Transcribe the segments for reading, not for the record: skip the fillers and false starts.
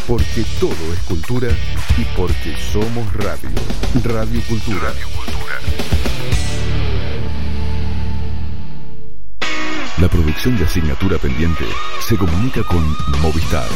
Porque todo es cultura y porque somos radio. Radio Cultura. La producción de Asignatura Pendiente se comunica con Movistar.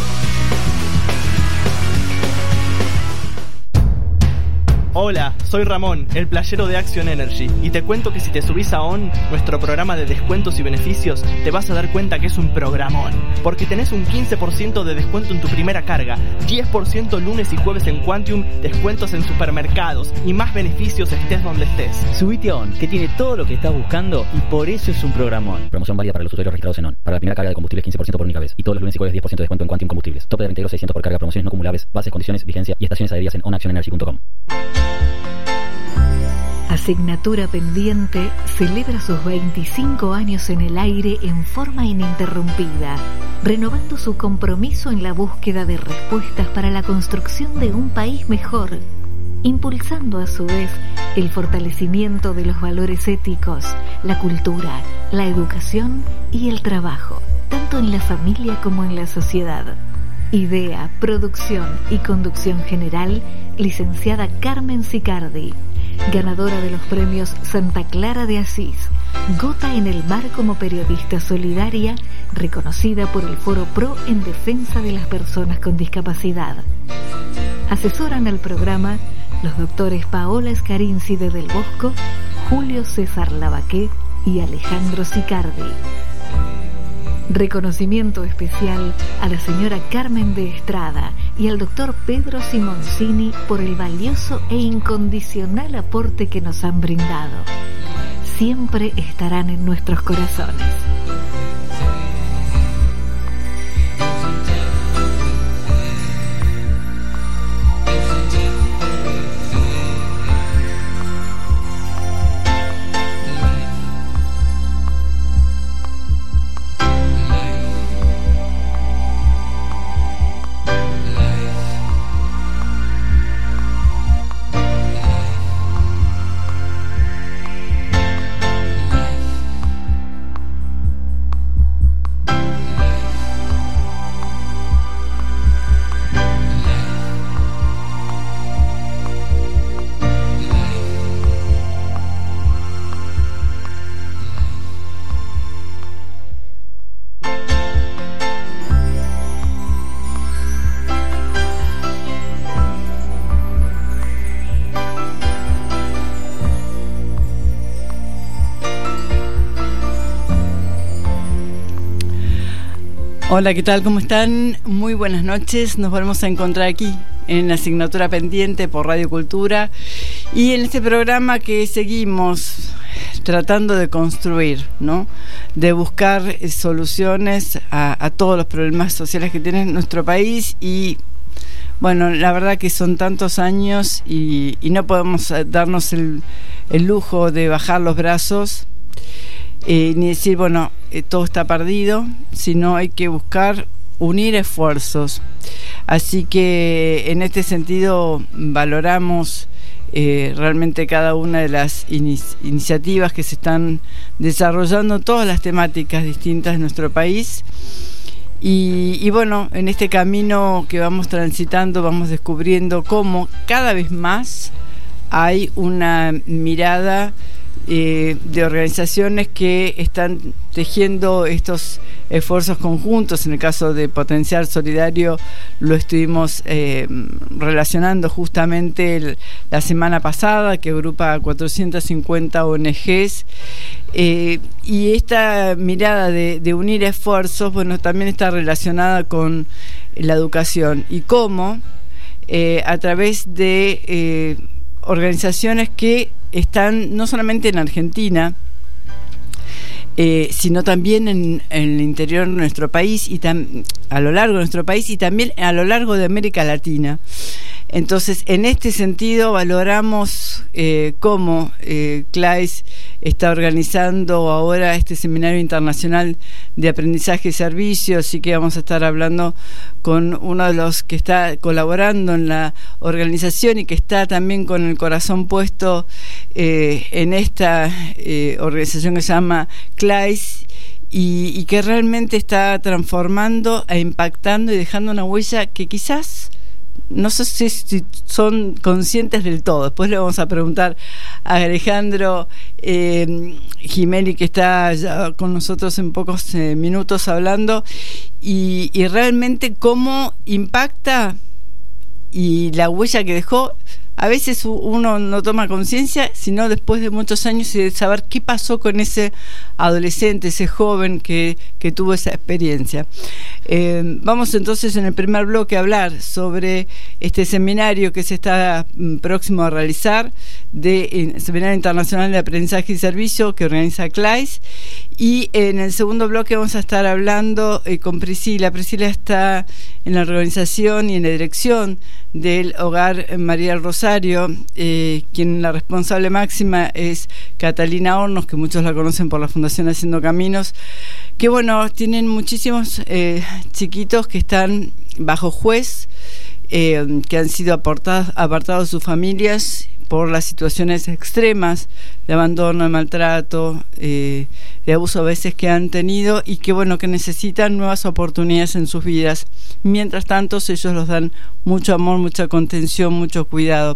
Hola, soy Ramón, el playero de Action Energy, y te cuento que si te subís a ON, nuestro programa de descuentos y beneficios, te vas a dar cuenta que es un programón, porque tenés un 15% de descuento en tu primera carga, 10% lunes y jueves en Quantium, descuentos en supermercados y más beneficios estés donde estés. Subite a ON, que tiene todo lo que estás buscando y por eso es un programón. Promoción válida para los usuarios registrados en ON. Para la primera carga de combustible 15% por única vez, y todos los lunes y jueves 10% de descuento en Quantium Combustibles. Tope de 22.600 por carga, promociones no acumulables, bases, condiciones, vigencia y estaciones adheridas en onactionenergy.com. Asignatura Pendiente celebra sus 25 años en el aire en forma ininterrumpida, renovando su compromiso en la búsqueda de respuestas para la construcción de un país mejor, impulsando a su vez el fortalecimiento de los valores éticos, la cultura, la educación y el trabajo, tanto en la familia como en la sociedad. Idea, producción y conducción general, licenciada Carmen Sicardi, ganadora de los premios Santa Clara de Asís, Gota en el Mar como periodista solidaria, reconocida por el Foro Pro en defensa de las personas con discapacidad. Asesoran al programa los doctores Paola Escarinci de Del Bosco, Julio César Lavaqué y Alejandro Sicardi. Reconocimiento especial a la señora Carmen de Estrada y al doctor Pedro Simoncini por el valioso e incondicional aporte que nos han brindado. Siempre estarán en nuestros corazones. Hola, ¿qué tal? ¿Cómo están? Muy buenas noches. Nos volvemos a encontrar aquí en la Asignatura Pendiente por Radio Cultura y en este programa que seguimos tratando de construir, ¿no? De buscar soluciones a todos los problemas sociales que tiene nuestro país y bueno, la verdad que son tantos años y no podemos darnos el lujo de bajar los brazos. Ni decir, bueno, todo está perdido, sino hay que buscar unir esfuerzos. Así que en este sentido valoramos realmente cada una de las iniciativas que se están desarrollando, todas las temáticas distintas de nuestro país. Y bueno, en este camino que vamos transitando, vamos descubriendo cómo cada vez más hay una mirada de organizaciones que están tejiendo estos esfuerzos conjuntos. En el caso de Potencial Solidario lo estuvimos relacionando justamente la semana pasada, que agrupa 450 ONGs, y esta mirada de unir esfuerzos, bueno, también está relacionada con la educación y cómo a través de organizaciones que están no solamente en Argentina, sino también en el interior de nuestro país y a lo largo de nuestro país y también a lo largo de América Latina. Entonces, en este sentido, valoramos cómo CLAES está organizando ahora este seminario internacional de aprendizaje y servicio, así que vamos a estar hablando con uno de los que está colaborando en la organización y que está también con el corazón puesto en esta organización que se llama CLAES y que realmente está transformando e impactando y dejando una huella que quizás no sé si son conscientes del todo. Después le vamos a preguntar a Alejandro Gimelli, que está ya con nosotros en pocos minutos hablando, y realmente cómo impacta y la huella que dejó. A veces uno no toma conciencia, sino después de muchos años y de saber qué pasó con ese adolescente, ese joven que tuvo esa experiencia. Vamos entonces en el primer bloque a hablar sobre este seminario que se está próximo a realizar, Seminario Internacional de Aprendizaje y Servicio, que organiza CLAIS. Y en el segundo bloque vamos a estar hablando con Priscila. Priscila está en la organización y en la dirección del Hogar María del Rosario, quien la responsable máxima es Catalina Hornos, que muchos la conocen por la Fundación Haciendo Caminos, que bueno, tienen muchísimos chiquitos que están bajo juez, que han sido apartados de sus familias por las situaciones extremas de abandono, de maltrato, de abuso a veces que han tenido, y que bueno, que necesitan nuevas oportunidades en sus vidas. Mientras tanto, ellos los dan mucho amor, mucha contención, mucho cuidado.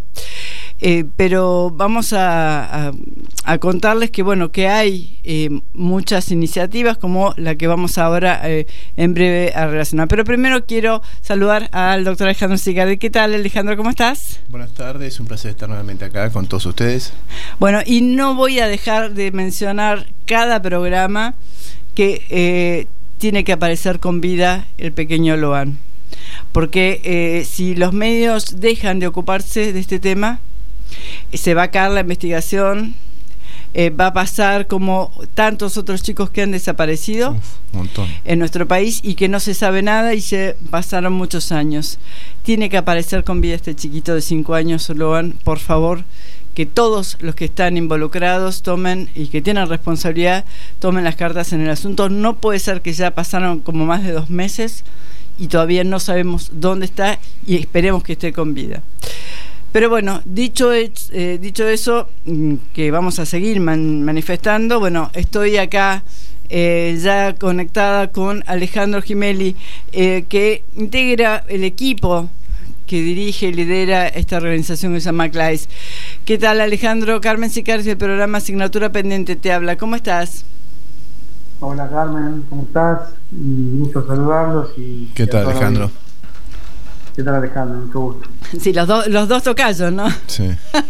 Pero vamos a contarles que bueno, que hay muchas iniciativas como la que vamos ahora en breve a relacionar. Pero primero quiero saludar al doctor Alejandro Sicardi. ¿Qué tal, Alejandro? ¿Cómo estás? Buenas tardes, un placer estar nuevamente acá con todos ustedes. Bueno, y no voy a dejar de mencionar cada programa que tiene que aparecer con vida el pequeño Loan, porque si los medios dejan de ocuparse de este tema, se va a caer la investigación, va a pasar como tantos otros chicos que han desaparecido un montón en nuestro país y que no se sabe nada y se pasaron muchos años. Tiene que aparecer con vida este chiquito de 5 años, Loan, por favor, que todos los que están involucrados tomen, y que tienen responsabilidad, tomen las cartas en el asunto. No puede ser que ya pasaron como más de 2 meses y todavía no sabemos dónde está, y esperemos que esté con vida. Pero bueno, dicho eso, que vamos a seguir manifestando, bueno, estoy acá ya conectada con Alejandro Gimelli, que integra el equipo que dirige y lidera esta organización que se llama CLAIS. ¿Qué tal, Alejandro? Carmen Sicardi del programa Asignatura Pendiente te habla. ¿Cómo estás? Hola, Carmen, ¿cómo estás? Un gusto saludarlos. ¿Qué tal, Alejandro? ¿Qué tal, Alejandro? Mucho gusto. Sí, los dos tocayos, ¿no? Sí.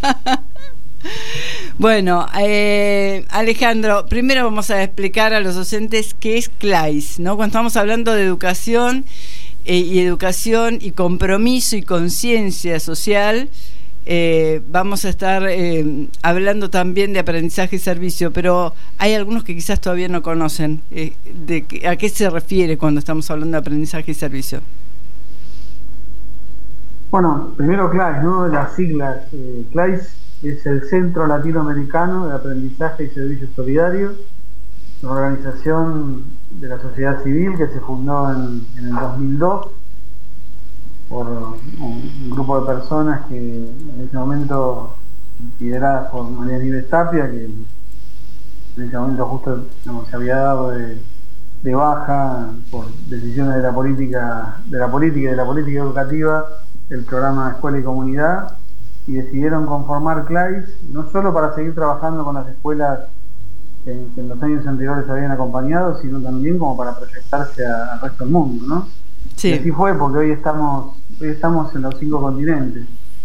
Bueno, Alejandro, primero vamos a explicar a los docentes qué es CLAIS, ¿no? Cuando estamos hablando de educación y compromiso y conciencia social, vamos a estar hablando también de aprendizaje y servicio, pero hay algunos que quizás todavía no conocen a qué se refiere cuando estamos hablando de aprendizaje y servicio. Bueno, primero CLAIS, ¿no? Las siglas. CLAIS es el Centro Latinoamericano de Aprendizaje y Servicios Solidarios, una organización de la sociedad civil que se fundó en el 2002 por un grupo de personas que en ese momento, lideradas por María Nieves Tapia, que en ese momento justo se había dado de baja por decisiones de la política y de la política educativa, el programa Escuela y Comunidad, y decidieron conformar CLAIS, no solo para seguir trabajando con las escuelas que en los años anteriores habían acompañado, sino también como para proyectarse al resto del mundo, ¿no? Sí. Y así fue, porque hoy estamos en los 5 continentes.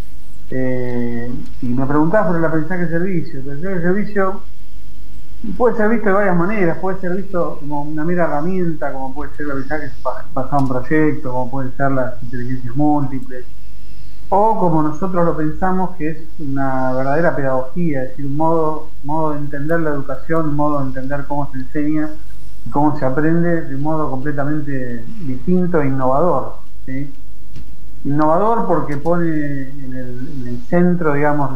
Y me preguntabas por el aprendizaje de servicio. El aprendizaje de servicio puede ser visto de varias maneras, puede ser visto como una mera herramienta, como puede ser el aprendizaje basado en proyectos, como pueden ser las inteligencias múltiples, o como nosotros lo pensamos, que es una verdadera pedagogía, es decir, un modo de entender la educación, un modo de entender cómo se enseña y cómo se aprende de un modo completamente distinto e innovador, ¿sí? Innovador porque pone en el centro, digamos,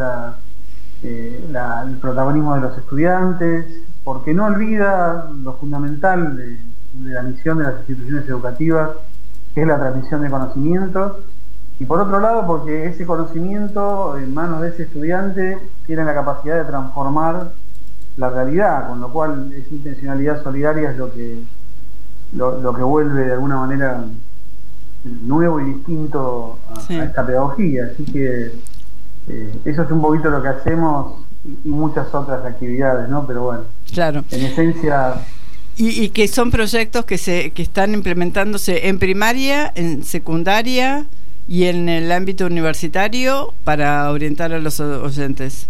el protagonismo de los estudiantes, porque no olvida lo fundamental de la misión de las instituciones educativas, que es la transmisión de conocimientos. Y por otro lado, porque ese conocimiento en manos de ese estudiante tiene la capacidad de transformar la realidad, con lo cual esa intencionalidad solidaria es lo que vuelve de alguna manera nuevo y distinto a esta pedagogía. Así que eso es un poquito lo que hacemos y muchas otras actividades, ¿no? Pero bueno, claro, en esencia... Y que son proyectos que están implementándose en primaria, en secundaria y en el ámbito universitario para orientar a los oyentes.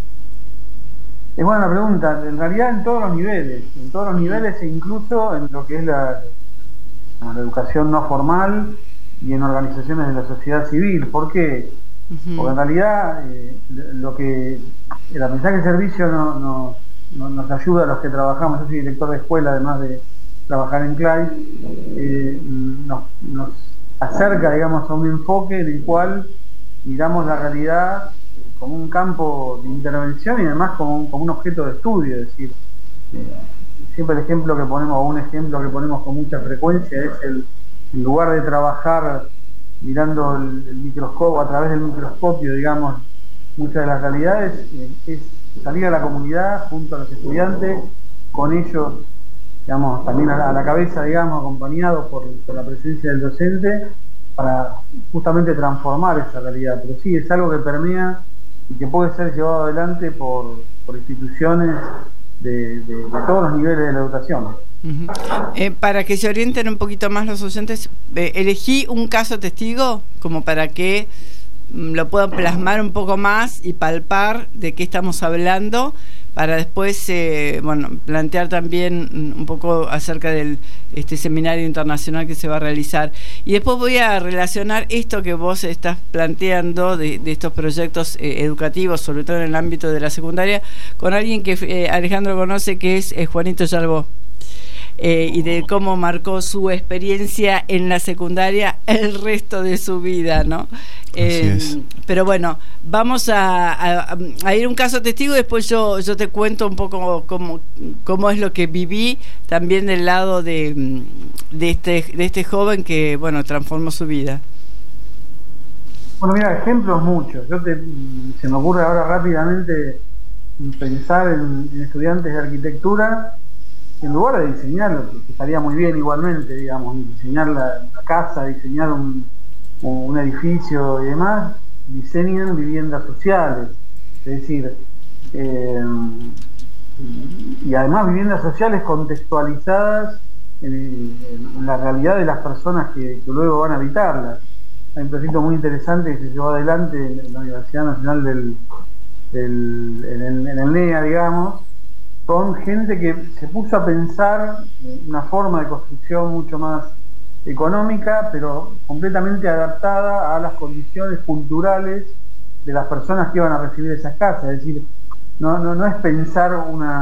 Es buena pregunta. En realidad en todos los niveles e incluso en lo que es la educación no formal y en organizaciones de la sociedad civil. ¿Por qué? Porque en realidad lo que el aprendizaje de servicio nos ayuda a los que trabajamos. Yo soy director de escuela, además de trabajar en CLAIS, nos acerca, digamos, a un enfoque en el cual miramos la realidad como un campo de intervención y además como un objeto de estudio. Es decir, siempre el ejemplo que ponemos, o un ejemplo que ponemos con mucha frecuencia, es en lugar de trabajar mirando el microscopio, a través del microscopio, digamos, muchas de las realidades, es salir a la comunidad junto a los estudiantes, con ellos, digamos, también a la cabeza, digamos, acompañados por la presencia del docente, para justamente transformar esa realidad. Pero sí, es algo que permea y que puede ser llevado adelante por instituciones de todos los niveles de la educación. Para que se orienten un poquito más los oyentes, elegí un caso testigo como para que lo puedan plasmar un poco más y palpar de qué estamos hablando, para después plantear también un poco acerca del seminario internacional que se va a realizar. Y después voy a relacionar esto que vos estás planteando de estos proyectos educativos, sobre todo en el ámbito de la secundaria, con alguien que Alejandro conoce, que es Juanito Salvo. Y de cómo marcó su experiencia en la secundaria el resto de su vida, ¿no? Pero bueno, vamos a ir un caso testigo y después yo te cuento un poco cómo es lo que viví también del lado de este joven que, bueno, transformó su vida. Bueno, mira, ejemplos muchos. Se me ocurre ahora rápidamente pensar en estudiantes de arquitectura. En lugar de diseñar, que estaría muy bien igualmente, digamos, diseñar la casa, diseñar un edificio y demás, diseñan viviendas sociales. Es decir, y además viviendas sociales contextualizadas en la realidad de las personas que luego van a habitarlas. Hay un proyecto muy interesante que se llevó adelante en la Universidad Nacional en el NEA, digamos, con gente que se puso a pensar una forma de construcción mucho más económica, pero completamente adaptada a las condiciones culturales de las personas que iban a recibir esas casas. Es decir, no es pensar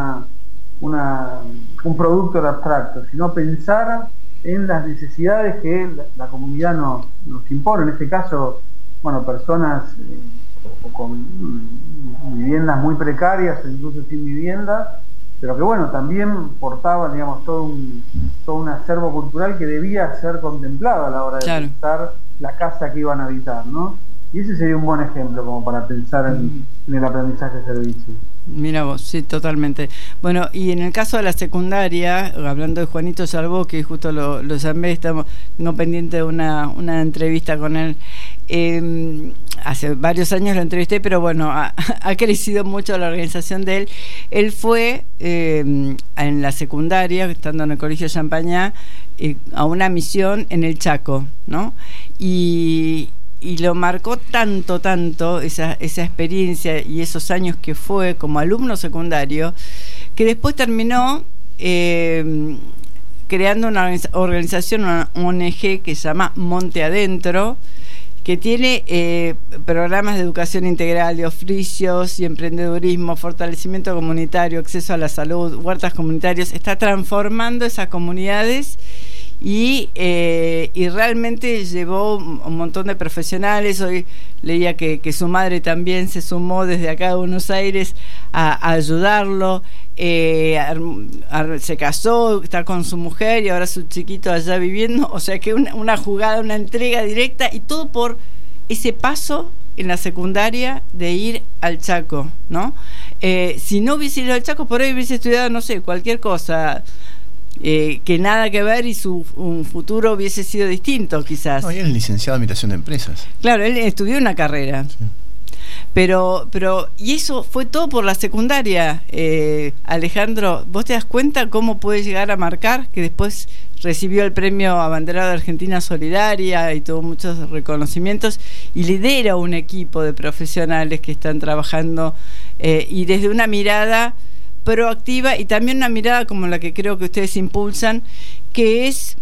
un producto abstracto, sino pensar en las necesidades que la comunidad nos impone. En este caso, bueno, personas con viviendas muy precarias o incluso sin vivienda, pero que bueno, también portaban, digamos, todo un acervo cultural que debía ser contemplado a la hora de pensar la casa que iban a habitar, ¿no? Y ese sería un buen ejemplo como para pensar en el aprendizaje de servicio. Mira vos, sí, totalmente. Bueno, y en el caso de la secundaria, hablando de Juanito Salvo, que justo lo llamé, tengo pendiente de una entrevista con él. Hace varios años lo entrevisté, pero bueno, ha crecido mucho la organización de él. Él fue en la secundaria, estando en el Colegio Champañá, a una misión en el Chaco, ¿no? Y lo marcó tanto esa experiencia y esos años que fue como alumno secundario, que después terminó creando una organización, una ONG que se llama Monte Adentro, que tiene programas de educación integral, de oficios y emprendedurismo, fortalecimiento comunitario, acceso a la salud, huertas comunitarias. Está transformando esas comunidades y realmente llevó un montón de profesionales. Hoy leía que su madre también se sumó desde acá de Buenos Aires a ayudarlo. Se casó, está con su mujer y ahora su chiquito allá viviendo. O sea que una jugada, una entrega directa, y todo por ese paso en la secundaria de ir al Chaco, ¿no? si no hubiese ido al Chaco, por ahí hubiese estudiado, no sé, cualquier cosa que nada que ver, y un futuro hubiese sido distinto, quizás. No, y él es licenciado en Administración de Empresas. Claro, él estudió una carrera. Sí. Pero, y eso fue todo por la secundaria, Alejandro. ¿Vos te das cuenta cómo puede llegar a marcar? Que después recibió el premio Abanderado de Argentina Solidaria y tuvo muchos reconocimientos, y lidera un equipo de profesionales que están trabajando y desde una mirada proactiva, y también una mirada como la que creo que ustedes impulsan, que es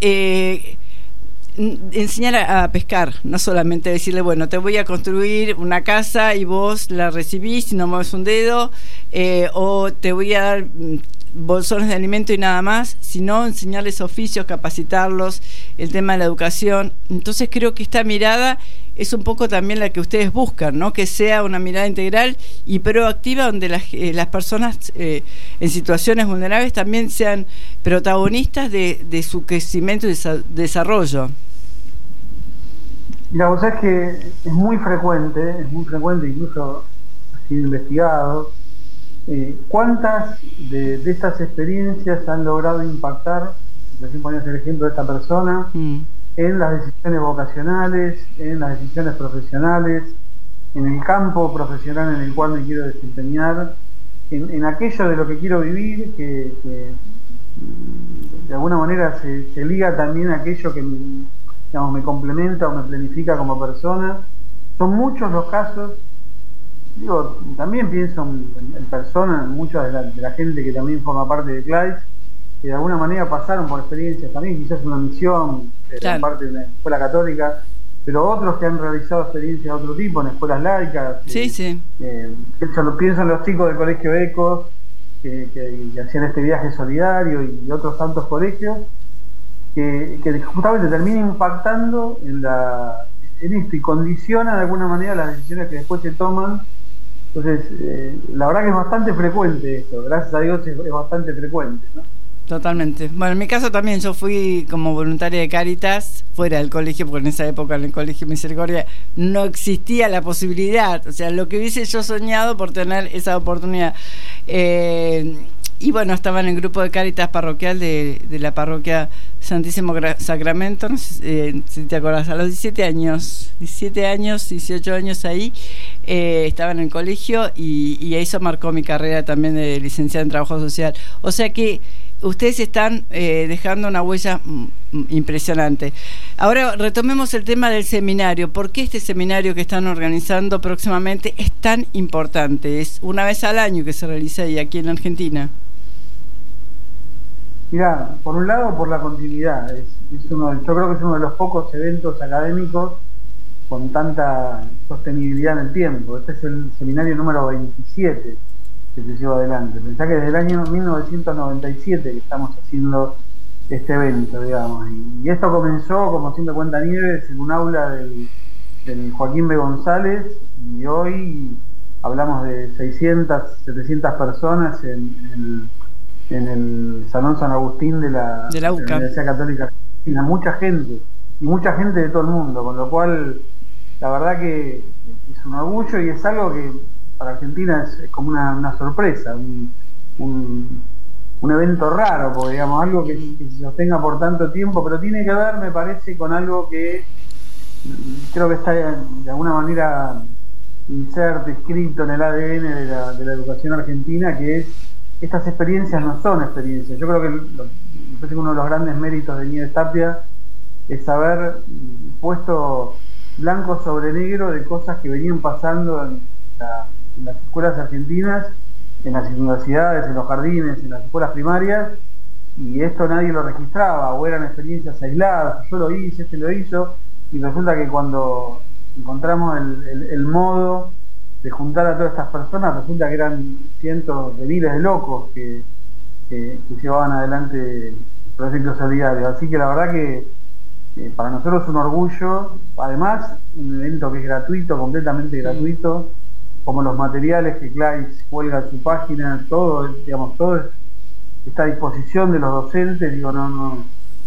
enseñar a pescar, no solamente decirle, bueno, te voy a construir una casa y vos la recibís y no mueves un dedo, o te voy a dar bolsones de alimento y nada más, sino enseñarles oficios, capacitarlos, el tema de la educación. Entonces creo que esta mirada es un poco también la que ustedes buscan, ¿no? Que sea una mirada integral y proactiva, donde las personas en situaciones vulnerables también sean protagonistas de su crecimiento y desarrollo. Mira, vos sabés que es muy frecuente, incluso ha sido investigado, cuántas de estas experiencias han logrado impactar, recién ponías el ejemplo de esta persona, en las decisiones vocacionales, en las decisiones profesionales, en el campo profesional en el cual me quiero desempeñar, en aquello de lo que quiero vivir, que de alguna manera se liga también a aquello que me complementa o me planifica como persona. Son muchos los casos. Digo, también pienso en personas, mucha de la gente que también forma parte de CLAIS, que de alguna manera pasaron por experiencias también, quizás una misión claro, parte de una escuela católica, pero otros que han realizado experiencias de otro tipo, en escuelas laicas. Sí, sí. Pienso en los chicos del Colegio Ecos, que hacían este viaje solidario, y otros tantos colegios, que justamente termina impactando en esto y condiciona de alguna manera las decisiones que después se toman. Entonces, la verdad que es bastante frecuente esto, gracias a Dios es bastante frecuente, ¿no? Totalmente. Bueno, en mi caso también, yo fui como voluntaria de Cáritas fuera del colegio, porque en esa época en el Colegio Misericordia no existía la posibilidad, o sea, lo que hubiese yo soñado por tener esa oportunidad. Y bueno, estaba en el grupo de Cáritas parroquial de la parroquia Santísimo Sacramento, no sé si te acordás, a los 18 años, 18 años ahí, estaba en el colegio, y eso marcó mi carrera también de licenciada en Trabajo Social. O sea que ustedes están dejando una huella impresionante. Ahora retomemos el tema del seminario. ¿Por qué este seminario que están organizando próximamente es tan importante? Es una vez al año que se realiza ahí, aquí en Argentina. Mirá, por un lado, por la continuidad. Yo creo que es uno de los pocos eventos académicos con tanta sostenibilidad en el tiempo. Este es el seminario número 27 que se lleva adelante. Pensá que desde el año 1997 que estamos haciendo este evento, digamos. Y esto comenzó, como siempre cuenta Nieves, en un aula del Joaquín B. González, y hoy hablamos de 600, 700 personas en el Salón San Agustín de la Universidad Católica Argentina. Mucha gente de todo el mundo, con lo cual la verdad que es un orgullo, y es algo que para Argentina es como una sorpresa, un evento raro, porque digamos, algo que se sostenga por tanto tiempo, pero tiene que ver, me parece, con algo que creo que está de alguna manera inserto, escrito en el ADN de la educación argentina, que es: estas experiencias no son experiencias. Yo creo que me parece que uno de los grandes méritos de Nieves Tapia es haber puesto blanco sobre negro de cosas que venían pasando en las escuelas argentinas, en las universidades, en los jardines, en las escuelas primarias, y esto nadie lo registraba, o eran experiencias aisladas: yo lo hice, este lo hizo, y resulta que cuando encontramos el modo de juntar a todas estas personas, resulta que eran cientos de miles de locos que llevaban adelante proyectos solidarios. Así que la verdad que para nosotros es un orgullo, además un evento que es gratuito, completamente gratuito, como los materiales que CLAIS cuelga en su página, todo está a disposición de los docentes. Digo, no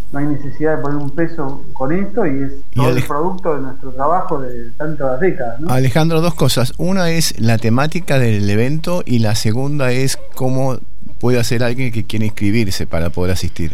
no hay necesidad de poner un peso con esto y es todo el producto de nuestro trabajo de tantas décadas, ¿no? Alejandro, dos cosas. Una es la temática del evento y la segunda es cómo puede hacer alguien que quiere inscribirse para poder asistir.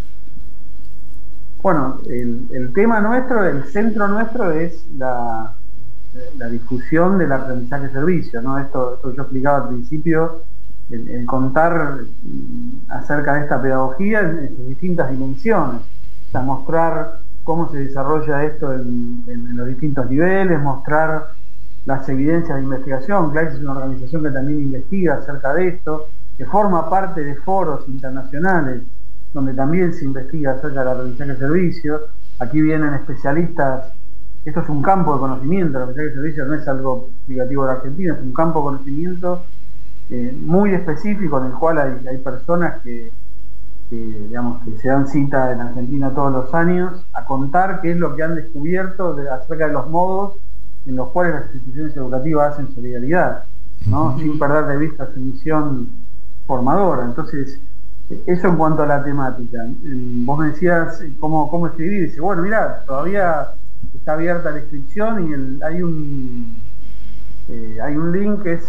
Bueno, el tema nuestro, el centro nuestro es la difusión del aprendizaje-servicio, ¿no? Esto yo explicaba al principio, el contar acerca de esta pedagogía en sus distintas dimensiones, o sea, mostrar cómo se desarrolla esto en los distintos niveles, mostrar las evidencias de investigación. CLAIS es una organización que también investiga acerca de esto, que forma parte de foros internacionales donde también se investiga acerca del aprendizaje-servicio. Aquí vienen especialistas. Esto es un campo de conocimiento, el aprendizaje-servicio no es algo aplicativo de Argentina, es un campo de conocimiento muy específico en el cual hay personas que se dan cita en Argentina todos los años a contar qué es lo que han descubierto acerca de los modos en los cuales las instituciones educativas hacen solidaridad, ¿no? Sin perder de vista su misión formadora. Entonces, eso en cuanto a la temática. Vos me decías cómo escribir, y dice, bueno, mirá, todavía está abierta la inscripción y hay un link que es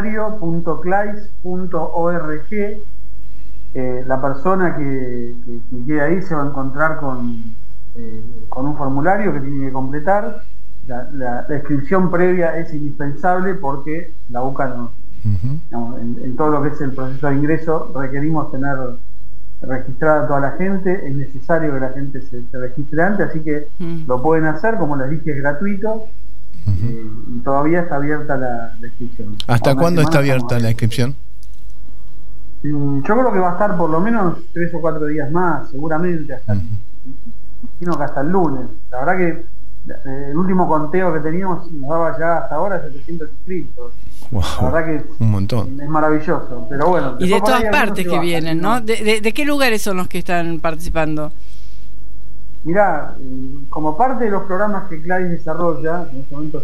seminario.clais.org. La persona que quede ahí se va a encontrar con un formulario que tiene que completar. La inscripción previa es indispensable porque la UCA no, digamos, en todo lo que es el proceso de ingreso requerimos tener registrada a toda la gente. Es necesario que la gente se registre antes, así que lo pueden hacer, como les dije, es gratuito. Y todavía está abierta la inscripción. ¿Hasta cuándo está abierta la inscripción? Yo creo que va a estar por lo menos 3 o 4 días más, seguramente, imagino que hasta el lunes. La verdad que el último conteo que teníamos nos daba ya hasta ahora 700 inscritos. Wow, la verdad que un montón. Es maravilloso, pero bueno. Y de todas partes que vienen, ¿no? ¿De qué lugares son los que están participando? Mirá, como parte de los programas que CLAIS desarrolla, en este momento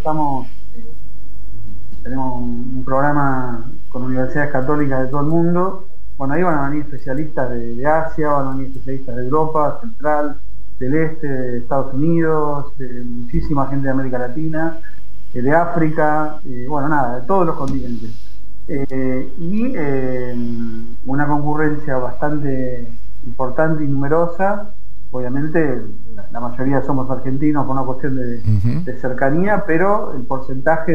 tenemos un programa con universidades católicas de todo el mundo. Bueno, ahí van a venir especialistas de Asia, van a venir especialistas de Europa Central, del Este, de Estados Unidos, muchísima gente de América Latina, de África, bueno, nada, de todos los continentes. Y una concurrencia bastante importante y numerosa. Obviamente la mayoría somos argentinos por una cuestión de cercanía, pero el porcentaje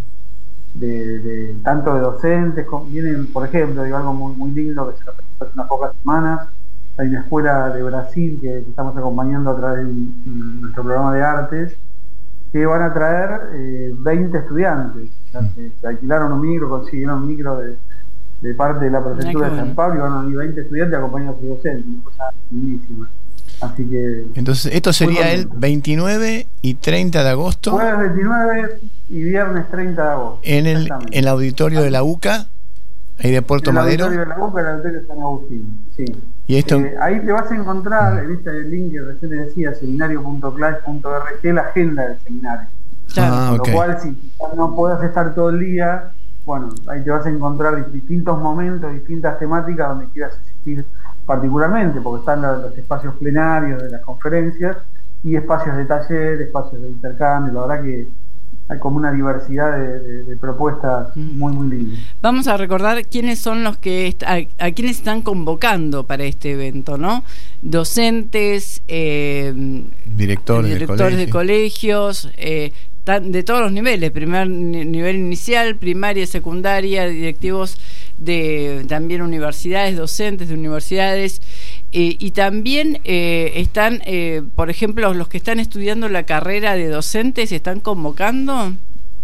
de tanto de docentes, vienen, por ejemplo, digo algo muy lindo que se presentó hace unas pocas semanas. Hay una escuela de Brasil que estamos acompañando a través de nuestro programa de artes, que van a traer 20 estudiantes. O sea, se alquilaron un micro, consiguieron un micro de parte de la prefectura de San Pablo, y van a venir 20 estudiantes acompañando a sus docentes, una cosa lindísima. Así que, entonces, esto sería el 29 y 30 de agosto. Jueves 29 y viernes 30 de agosto. En el auditorio de la UCA, ahí de Puerto Madero. En el auditorio de la UCA, en el auditorio de San Agustín, sí. Y esto, ahí te vas a encontrar, en el link que recién te decía, seminario.clais.org, la agenda del seminario. Con lo cual, si no puedes estar todo el día, bueno, ahí te vas a encontrar distintos momentos, distintas temáticas donde quieras asistir particularmente, porque están los espacios plenarios de las conferencias y espacios de taller, espacios de intercambio. La verdad que hay como una diversidad de propuestas muy lindas. Vamos a recordar quiénes son los que a quienes están convocando para este evento, ¿no? Docentes, directores de colegios, de todos los niveles, primer nivel inicial, primaria, secundaria, directivos de también universidades, docentes de universidades, y también están, por ejemplo, los que están estudiando la carrera de docentes, ¿están convocando?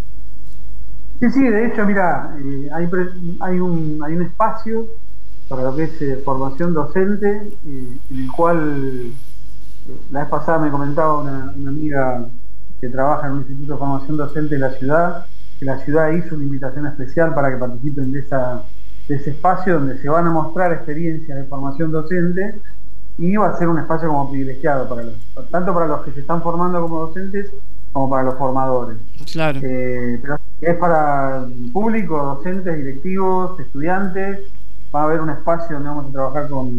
Sí, de hecho, mira, hay un espacio para lo que es formación docente, en el cual la vez pasada me comentaba una amiga que trabaja en un instituto de formación docente de la ciudad, que la ciudad hizo una invitación especial para que participen de ese espacio donde se van a mostrar experiencias de formación docente, y va a ser un espacio como privilegiado tanto para los que se están formando como docentes como para los formadores. Claro. Pero es para el público, docentes, directivos, estudiantes. Va a haber un espacio donde vamos a trabajar con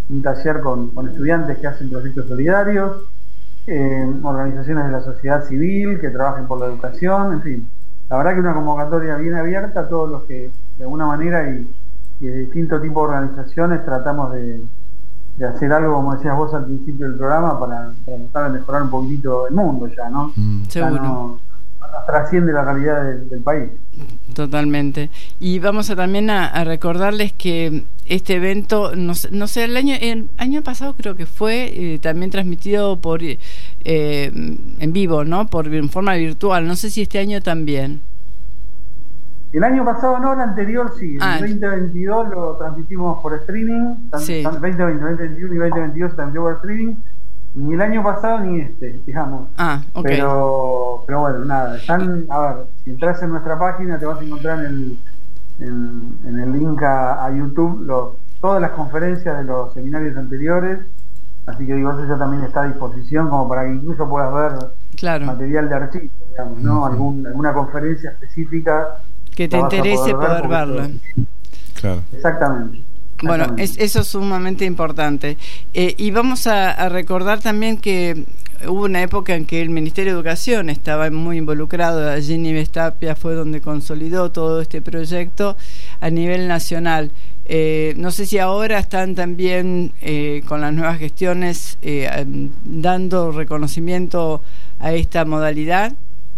un taller con estudiantes que hacen proyectos solidarios, organizaciones de la sociedad civil que trabajen por la educación, en fin. La verdad que una convocatoria bien abierta a todos los que de alguna manera y de distintos tipos de organizaciones tratamos de hacer algo, como decías vos al principio del programa, para tratar de mejorar un poquitito el mundo ya, ¿no? Seguro. No trasciende la realidad del país. Totalmente. Y vamos también a recordarles que este evento, no sé, el año pasado creo que fue también transmitido por en vivo, ¿no? En forma virtual. No sé si este año también. El año pasado no, el anterior sí. El 2022 lo transmitimos por streaming. Sí. 2020, 2021 y 2022 se transmitió por streaming. Ni el año pasado ni digamos. Ok. Pero bueno, nada. A ver, si entras en nuestra página te vas a encontrar en el link a YouTube todas las conferencias de los seminarios anteriores. Así que digo, eso ya también está a disposición como para que incluso puedas ver material de archivo, digamos, ¿no? Alguna conferencia específica que te interese poder verla. Claro. Exactamente. Bueno, eso es sumamente importante. Y vamos a recordar también que hubo una época en que el Ministerio de Educación estaba muy involucrado. Allí en Nieves Tapia fue donde consolidó todo este proyecto a nivel nacional. No sé si ahora están también con las nuevas gestiones dando reconocimiento a esta modalidad.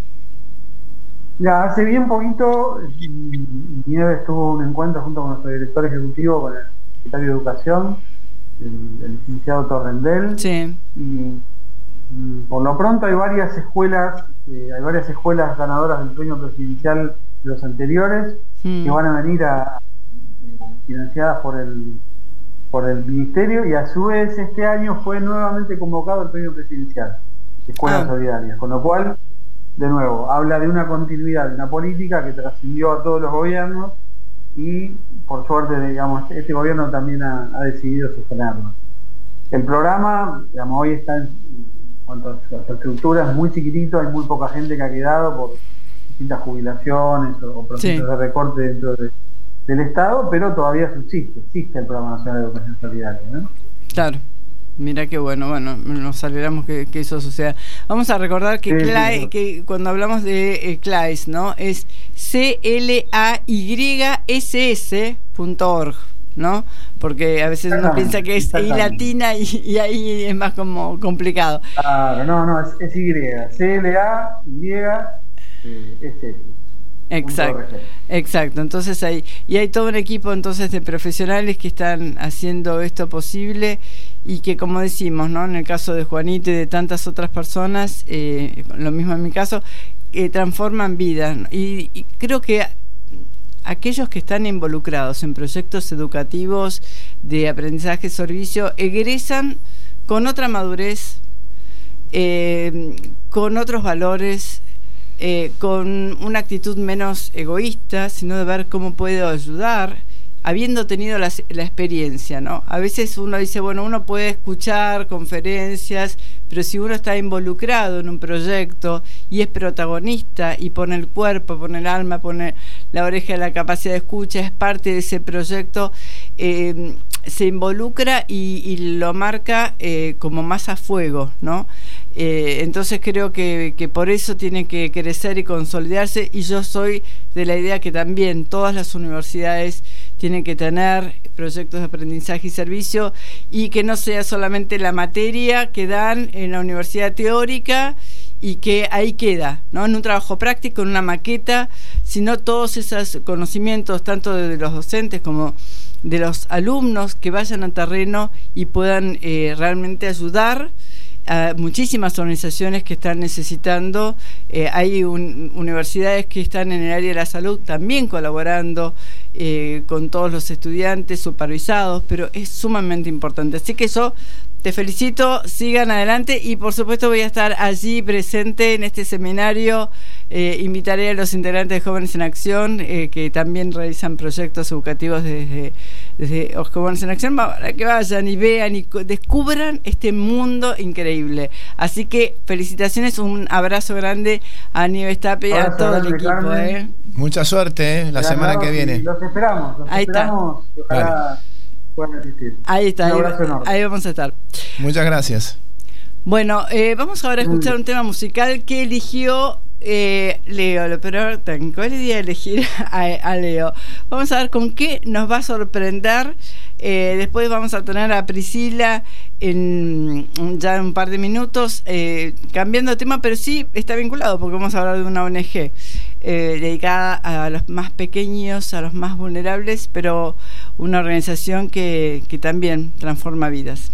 Ya, hace bien poquito Nieves tuvo un encuentro junto con nuestro director ejecutivo, con el secretario de Educación, el licenciado Torrendel. Sí. Y por lo pronto hay varias escuelas ganadoras del premio presidencial de los anteriores que van a venir financiadas por el ministerio, y a su vez este año fue nuevamente convocado el premio presidencial de Escuelas Solidarias, con lo cual de nuevo habla de una continuidad de una política que trascendió a todos los gobiernos y por suerte, digamos, este gobierno también ha decidido sostenerlo. El programa, digamos, hoy está en cuanto a las estructuras muy chiquitito, hay muy poca gente que ha quedado por distintas jubilaciones o procesos de recorte dentro del Estado, pero todavía existe el Programa Nacional de Educación Solidaria, ¿no? Claro. Mira qué bueno, nos alegramos que eso suceda. Vamos a recordar que que cuando hablamos de CLAIS, ¿no? Es CLAYSS.org, ¿no? Porque a veces uno piensa que es I latina y ahí es más como complicado. Claro, no, es Y, CLAYSS. Exacto. Entonces hay todo un equipo entonces de profesionales que están haciendo esto posible y que, como decimos, ¿no? En el caso de Juanito y de tantas otras personas, lo mismo en mi caso, transforman vidas. Y creo que aquellos que están involucrados en proyectos educativos de aprendizaje-servicio egresan con otra madurez, con otros valores, con una actitud menos egoísta, sino de ver cómo puedo ayudar, habiendo tenido la experiencia, ¿no? A veces uno dice, bueno, uno puede escuchar conferencias, pero si uno está involucrado en un proyecto y es protagonista y pone el cuerpo, pone el alma, pone la oreja, la capacidad de escucha, es parte de ese proyecto, se involucra y lo marca como más a fuego, ¿no? Entonces creo que por eso tiene que crecer y consolidarse, y yo soy de la idea que también todas las universidades tienen que tener proyectos de aprendizaje y servicio, y que no sea solamente la materia que dan en la universidad teórica y que ahí queda, ¿no? En un trabajo práctico, en una maqueta, sino todos esos conocimientos, tanto de los docentes como de los alumnos, que vayan al terreno y puedan realmente ayudar a muchísimas organizaciones que están necesitando. Hay universidades que están en el área de la salud también colaborando con todos los estudiantes supervisados, pero es sumamente importante. Así que yo te felicito, sigan adelante, y por supuesto voy a estar allí presente en este seminario. Invitaré a los integrantes de Jóvenes en Acción, que también realizan proyectos educativos desde Jóvenes en Acción, para que vayan y vean y descubran este mundo increíble. Así que felicitaciones, un abrazo grande a Nieves Tapia y a todo el equipo. Mucha suerte la semana que viene. Los esperamos. Ojalá puedan asistir. Ahí está, Un abrazo enorme. ahí vamos a estar. Muchas gracias. Bueno, vamos ahora a escuchar un tema musical que eligió Leo, el operador técnico. Él iría a elegir a Leo. Vamos a ver con qué nos va a sorprender. Después vamos a tener a Priscila ya en un par de minutos, cambiando de tema, pero sí está vinculado porque vamos a hablar de una ONG dedicada a los más pequeños, a los más vulnerables, pero una organización que también transforma vidas.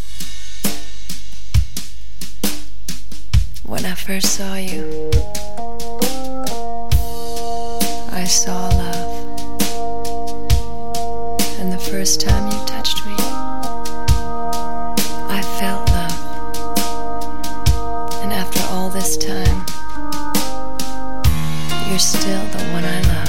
When I first saw you, I saw love. And the first time you touched me, I felt love. And after all this time, you're still the one I love.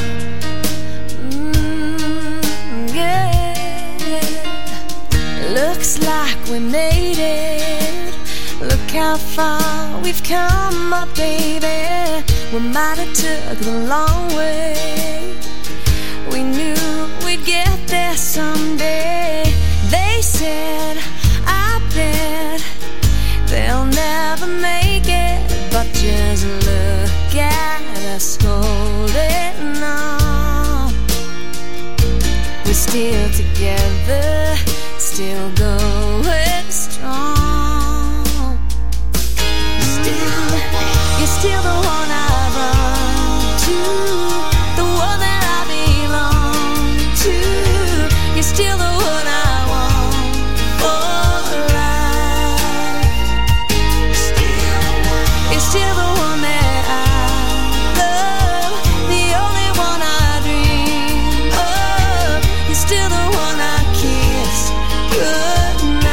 Yeah. Looks like we made it. Look how far we've come, my baby. We might have took the long way. We knew we'd get there someday. They said, I bet they'll never make it. But just look at us holding on. We're still together, still going strong. You're still the one I run to, the one that I belong to. You're still the one I want for life. You're still the one that I love, the only one I dream of. You're still the one I kiss goodnight.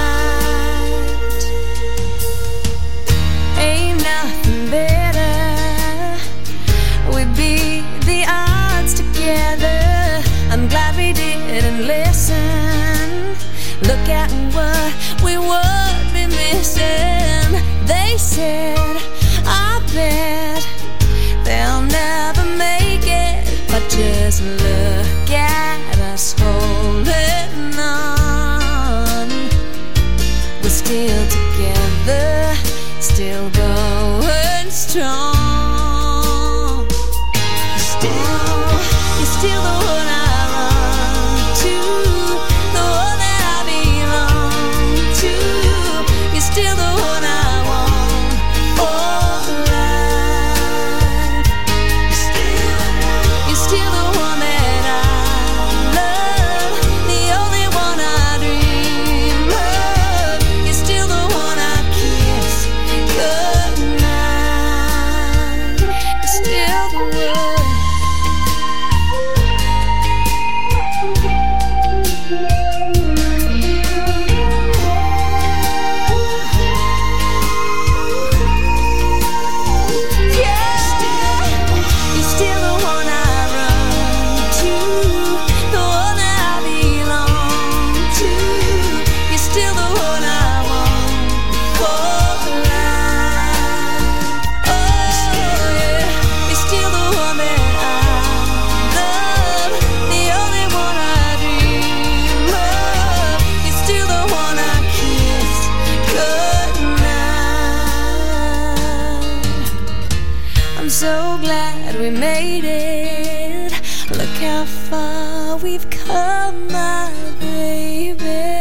Ain't nothing better. We beat the odds together. I'm glad we didn't listen. Look at what we would be missing. They said, I bet they'll never make it. But just look at us holding on. We're still together, still going strong. You're still the one I run to, the one that I belong to. You're still the one I want for life. You're still the one that I love, the only one I dream of. You're still the one I kiss goodnight. You're still the one. So glad we made it. Look how far we've come, my baby.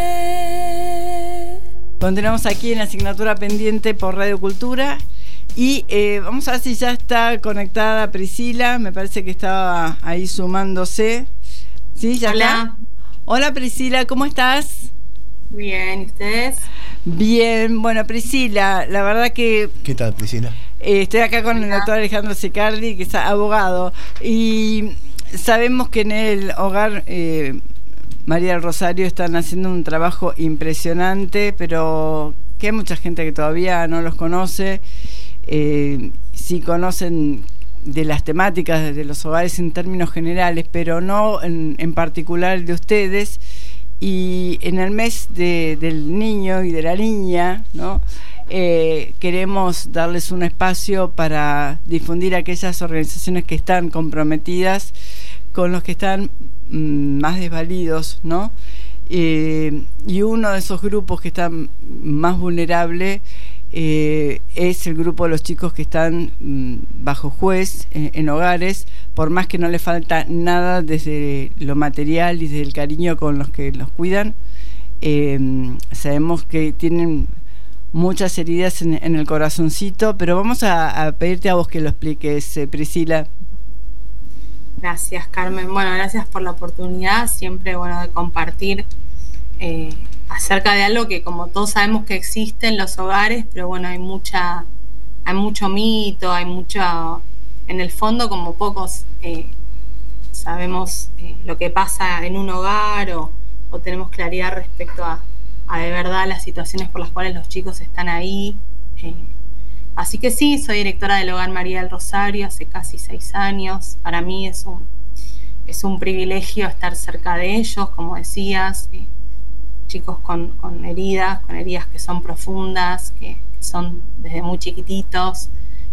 Continuamos aquí en la asignatura pendiente por Radio Cultura y vamos a ver si ya está conectada Priscila. Me parece que estaba ahí sumándose. ¿Sí? ¿Ya Hola. está? Hola Priscila, ¿cómo estás? Bien, ¿y ustedes? Bien, bueno Priscila, la verdad que ¿Qué tal, Priscila? estoy acá con el doctor Alejandro Secardi, que es abogado, y sabemos que en el hogar María del Rosario están haciendo un trabajo impresionante, pero que hay mucha gente que todavía no los conoce. Sí conocen de las temáticas de los hogares en términos generales, pero no en particular de ustedes. Y en el mes del niño y de la niña, ¿no? Queremos darles un espacio para difundir aquellas organizaciones que están comprometidas con los que están más desvalidos, ¿no? y uno de esos grupos que están más vulnerable es el grupo de los chicos que están bajo juez en hogares, por más que no les falta nada desde lo material y desde el cariño con los que los cuidan. Sabemos que tienen muchas heridas en el corazoncito, pero vamos a pedirte a vos que lo expliques, Priscila. Gracias, Carmen. Bueno, gracias por la oportunidad, siempre de compartir acerca de algo que, como todos sabemos que existe en los hogares, pero hay mucho mito, hay mucho, en el fondo, como pocos sabemos lo que pasa en un hogar o tenemos claridad respecto a de verdad las situaciones por las cuales los chicos están ahí. Así que sí, soy directora del Hogar María del Rosario hace casi 6 años. Para mí es un privilegio estar cerca de ellos, como decías, chicos con heridas que son profundas, que son desde muy chiquititos.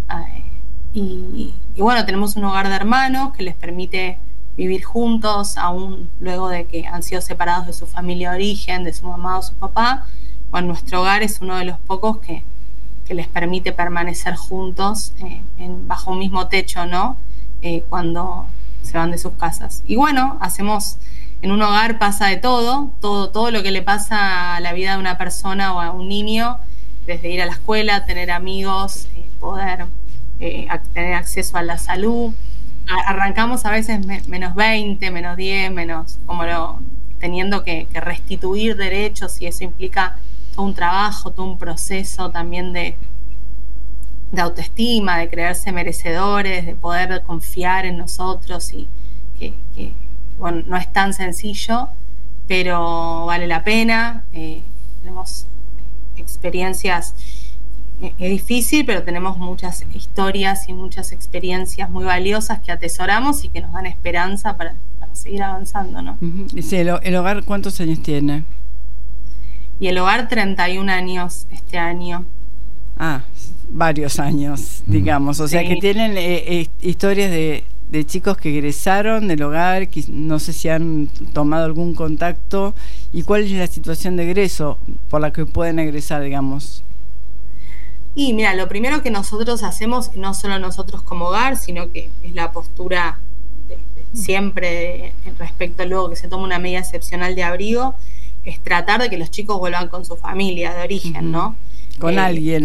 Y tenemos un hogar de hermanos que les permite vivir juntos, aún luego de que han sido separados de su familia de origen, de su mamá o su papá. Nuestro hogar es uno de los pocos que les permite permanecer juntos bajo un mismo techo, ¿no? Cuando se van de sus casas. Y hacemos, en un hogar pasa de todo lo que le pasa a la vida de una persona o a un niño, desde ir a la escuela, tener amigos, poder tener acceso a la salud. Arrancamos a veces menos 20, menos 10, teniendo que restituir derechos, y eso implica todo un trabajo, todo un proceso también de autoestima, de creerse merecedores, de poder confiar en nosotros, y que no es tan sencillo, pero vale la pena. Tenemos experiencias, es difícil, pero tenemos muchas historias y muchas experiencias muy valiosas que atesoramos y que nos dan esperanza para seguir avanzando, ¿no? Sí, ¿el hogar cuántos años tiene? Y el hogar 31 años este año. Varios años, digamos. O sea, que tienen historias de chicos que egresaron del hogar, que no sé si han tomado algún contacto. ¿Y cuál es la situación de egreso por la que pueden egresar, digamos? Y mira, lo primero que nosotros hacemos, no solo nosotros como hogar, sino que es la postura de siempre respecto luego que se toma una medida excepcional de abrigo, es tratar de que los chicos vuelvan con su familia de origen, ¿no? Con alguien.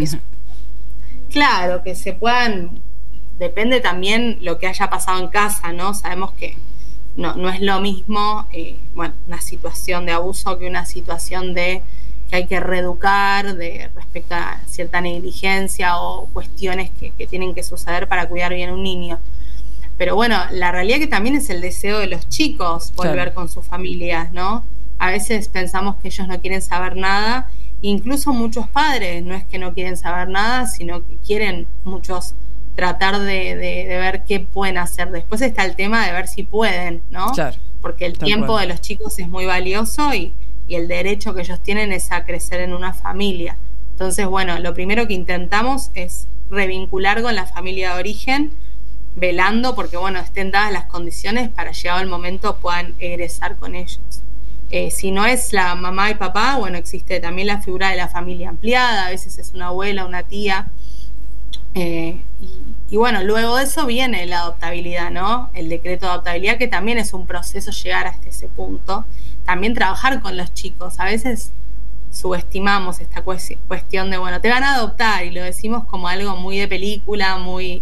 Claro, que se puedan, depende también lo que haya pasado en casa, ¿no? Sabemos que no es lo mismo una situación de abuso que una situación de que hay que reeducar respecto a cierta negligencia o cuestiones que tienen que suceder para cuidar bien a un niño. Pero la realidad que también es el deseo de los chicos volver con sus familias, ¿no? A veces pensamos que ellos no quieren saber nada, incluso muchos padres no es que no quieren saber nada, sino que quieren muchos tratar de ver qué pueden hacer. Después está el tema de ver si pueden, ¿no? Claro. Porque el tiempo de los chicos es muy valioso y el derecho que ellos tienen es a crecer en una familia. Entonces, lo primero que intentamos es revincular con la familia de origen, velando porque, estén dadas las condiciones para, llegado el momento, puedan egresar con ellos. Si no es la mamá y papá, existe también la figura de la familia ampliada, a veces es una abuela, una tía. Luego de eso viene la adoptabilidad, ¿no? El decreto de adoptabilidad, que también es un proceso llegar hasta ese punto. También trabajar con los chicos. A veces subestimamos esta cuestión de, te van a adoptar, y lo decimos como algo muy de película, muy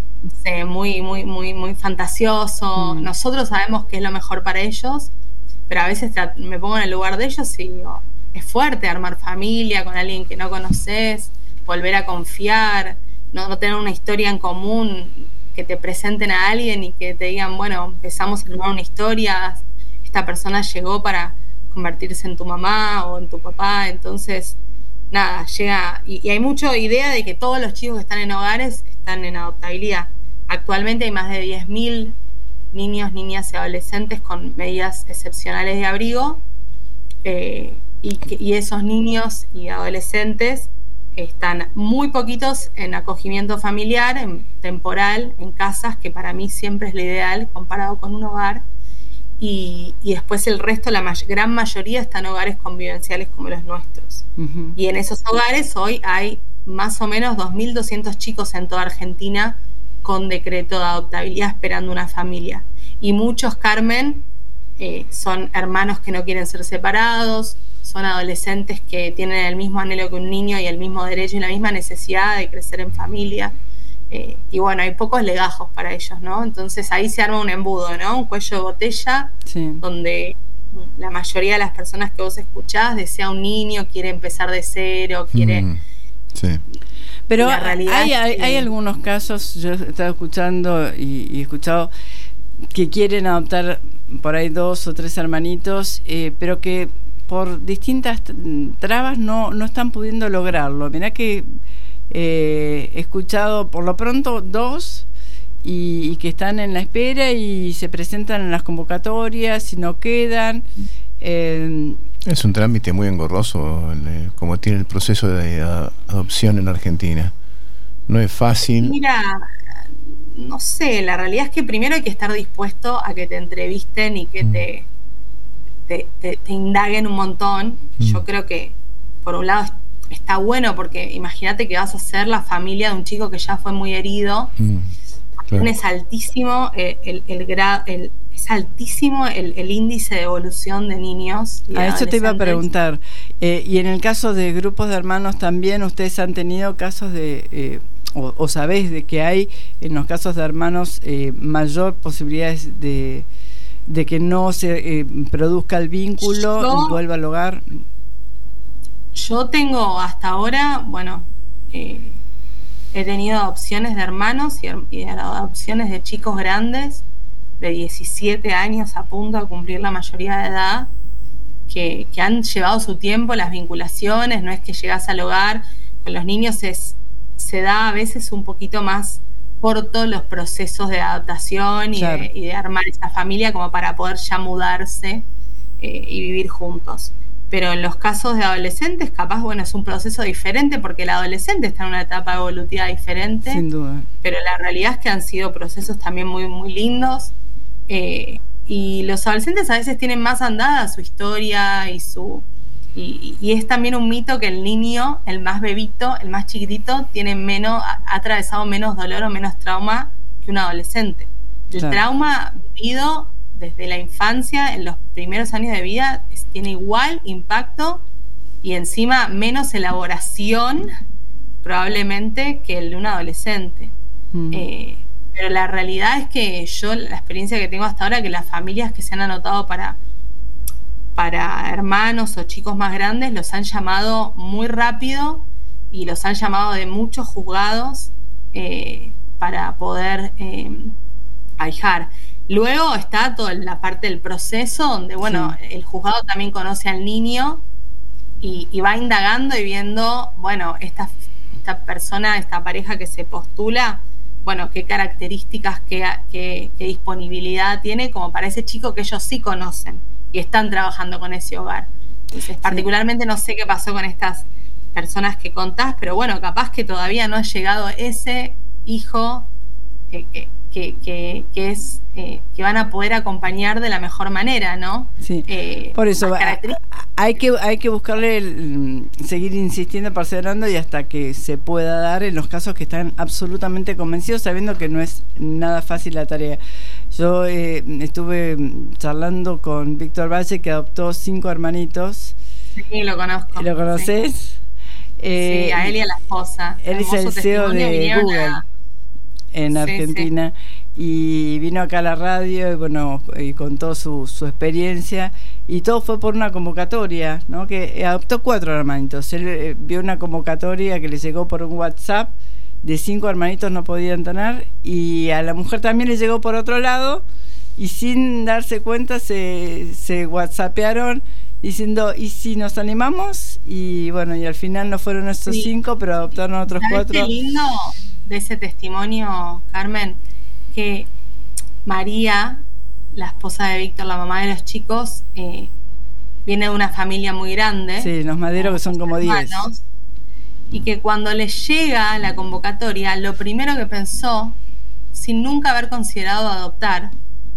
fantasioso. Nosotros sabemos que es lo mejor para ellos, pero a veces me pongo en el lugar de ellos y digo, es fuerte armar familia con alguien que no conoces, volver a confiar, no tener una historia en común, que te presenten a alguien y que te digan, empezamos a armar una historia, esta persona llegó para convertirse en tu mamá o en tu papá. Entonces, llega, y hay mucha idea de que todos los chicos que están en hogares están en adoptabilidad. Actualmente hay más de 10.000 niños, niñas y adolescentes con medidas excepcionales de abrigo, y esos niños y adolescentes están muy poquitos en acogimiento familiar, en temporal, en casas, que para mí siempre es lo ideal comparado con un hogar. y después el resto, gran mayoría, están en hogares convivenciales como los nuestros. Uh-huh. Y en esos hogares hoy hay más o menos 2.200 chicos en toda Argentina con decreto de adoptabilidad esperando una familia. Y muchos, Carmen, son hermanos que no quieren ser separados, son adolescentes que tienen el mismo anhelo que un niño y el mismo derecho y la misma necesidad de crecer en familia. Y bueno, hay pocos legajos para ellos, ¿no? Entonces ahí se arma un embudo, ¿no? Un cuello de botella, sí, donde la mayoría de las personas que vos escuchás desea un niño, quiere empezar de cero, quiere... Sí. Pero hay algunos casos, yo he estado escuchando y he escuchado que quieren adoptar por ahí 2 o 3 hermanitos, pero que por distintas trabas no están pudiendo lograrlo. Mirá que he escuchado por lo pronto 2 y que están en la espera y se presentan en las convocatorias y no quedan. Es un trámite muy engorroso como tiene el proceso de adopción en Argentina. No es fácil. Mira, no sé, la realidad es que primero hay que estar dispuesto a que te entrevisten y que te indaguen un montón. Yo creo que por un lado está bueno, porque imagínate que vas a ser la familia de un chico que ya fue muy herido. Claro. Es altísimo es altísimo el índice de evolución de niños. A eso te iba a preguntar. Y en el caso de grupos de hermanos también, ¿ustedes han tenido casos de o sabés de que hay en los casos de hermanos mayor posibilidades de que no se produzca el vínculo y vuelva al hogar? Yo tengo hasta ahora, bueno, he tenido adopciones de hermanos y adopciones de chicos grandes de 17 años a punto de cumplir la mayoría de edad, que han llevado su tiempo las vinculaciones. No es que llegás al hogar, con los niños se da a veces un poquito más corto los procesos de adaptación y, claro, y de armar esa familia como para poder ya mudarse y vivir juntos. Pero en los casos de adolescentes, capaz, bueno, es un proceso diferente porque el adolescente está en una etapa evolutiva diferente. Sin duda. Pero la realidad es que han sido procesos también muy, muy lindos. Y los adolescentes a veces tienen más andada su historia y es también un mito que el niño, el más bebito, el más chiquitito, ha atravesado menos dolor o menos trauma que un adolescente. El claro, trauma vivido desde la infancia, en los primeros años de vida, tiene igual impacto y encima menos elaboración probablement que el de un adolescente. Pero la realidad es que yo, la experiencia que tengo hasta ahora, que las familias que se han anotado para hermanos o chicos más grandes los han llamado muy rápido y los han llamado de muchos juzgados para poder ahijar. Luego está toda la parte del proceso donde, bueno, sí, el juzgado también conoce al niño y va indagando y viendo, bueno, esta persona, esta pareja que se postula, bueno, qué características, qué disponibilidad tiene como para ese chico que ellos sí conocen y están trabajando con ese hogar. Entonces, particularmente no sé qué pasó con estas personas que contás, pero bueno, capaz que todavía no ha llegado ese hijo que van a poder acompañar de la mejor manera, ¿no? Sí. Por eso hay que buscarle, seguir insistiendo, perseverando y hasta que se pueda dar en los casos que están absolutamente convencidos, sabiendo que no es nada fácil la tarea. Yo estuve charlando con Víctor Valle, que adoptó 5 hermanitos. Sí, lo conozco. ¿Lo conoces? Sí, a él y a la esposa. Él es el CEO de Google en Argentina, y vino acá a la radio y bueno, y contó su experiencia, y todo fue por una convocatoria, ¿no? Que adoptó 4 hermanitos. Él vio una convocatoria que le llegó por un WhatsApp de 5 hermanitos no podían tener, y a la mujer también le llegó por otro lado, y sin darse cuenta se whatsappearon diciendo, ¿y si nos animamos? Y bueno, y al final no fueron estos 5, pero adoptaron otros 4. Qué lindo de ese testimonio, Carmen, que María, la esposa de Víctor, la mamá de los chicos, viene de una familia muy grande. Sí, los Madero, que son como 10. Y que cuando les llega la convocatoria, lo primero que pensó, sin nunca haber considerado adoptar,